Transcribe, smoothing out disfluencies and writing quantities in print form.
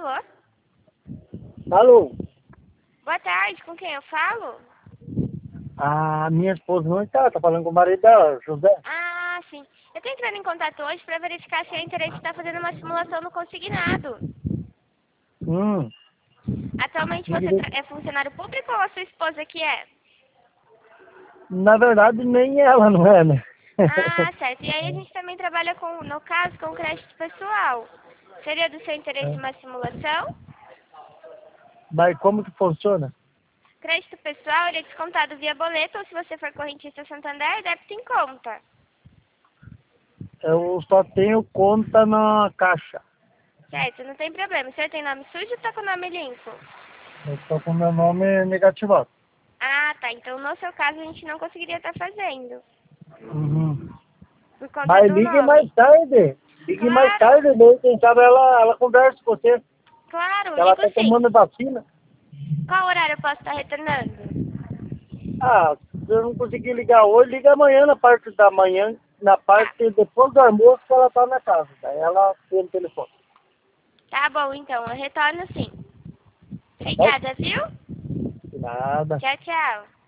Alô? Alô? Boa tarde, com quem eu falo? A minha esposa não está, tá falando com o marido dela, José. Ah, sim. Eu tô entrando em contato hoje para verificar se é interesse de estar fazendo uma simulação no consignado. Hum, Atualmente você é funcionário público ou a sua esposa que é? na verdade, nem ela não é, né? Ah, certo. E aí a gente também trabalha com, no caso, com crédito pessoal. Seria do seu interesse uma simulação? Mas como que funciona? Crédito pessoal, ele é descontado via boleto ou se você for correntista Santander, débito em conta. Eu só tenho conta na caixa. Certo, não tem problema. O senhor tem nome sujo ou tá com o nome limpo? Eu estou com meu nome negativado. Ah, tá. Então, no seu caso, a gente não conseguiria estar fazendo. Uhum. Por conta Mas do ligue mais nome. tarde. Ligue mais Claro, tarde, daí quem sabe ela conversa com você. claro, Ela ligo está sim. tomando vacina. Qual horário eu posso estar retornando? Ah, se eu não conseguir ligar hoje, liga amanhã na parte da manhã, na Tá, parte depois do almoço que ela está na casa. Daí ela tem o telefone. tá bom então, eu retorno sim. Tá bom? Obrigada, viu? Nada. Tchau, tchau.